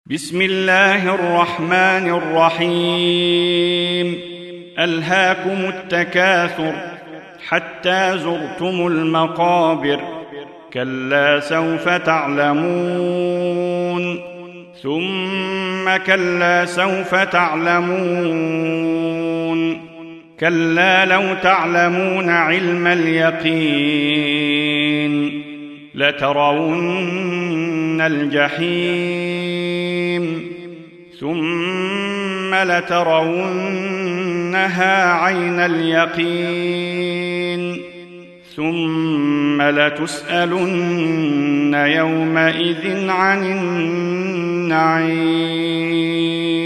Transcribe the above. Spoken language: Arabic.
بسم الله الرحمن الرحيم. ألهاكم التكاثر حتى زرتم المقابر، كلا سوف تعلمون ثم كلا سوف تعلمون، كلا لو تعلمون علم اليقين لترون الجحيم ثم لترونها عين اليقين ثم لتسألن يومئذ عن النعيم.